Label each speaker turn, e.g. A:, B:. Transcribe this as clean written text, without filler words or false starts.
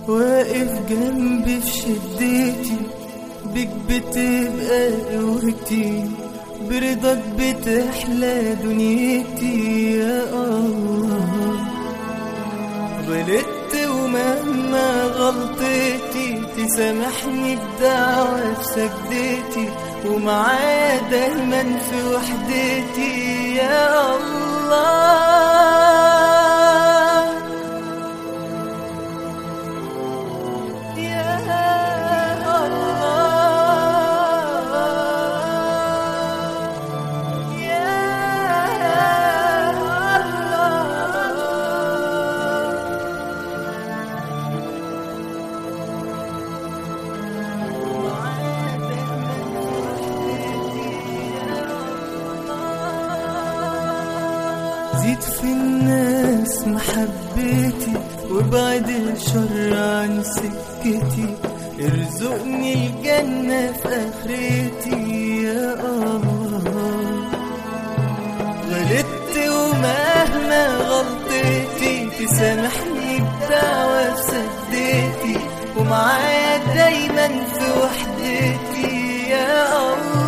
A: واقف جنبي في شدتي، بيك بتبقى قوتي، برضاك بتحلى دنيتي يا الله. غلطت ومهما غلطتي تسامحني بدعوة في سجدتي، ومعايا دايما في وحدتي يا الله. زيد في الناس محبتي، وابعد الشر عن سكتي، ارزقني الجنة في آخرتي يا الله. غلطت ومهما غلطتي تسامحني بدعوة في سجدتي، ومعايا دايما في وحدتي يا الله.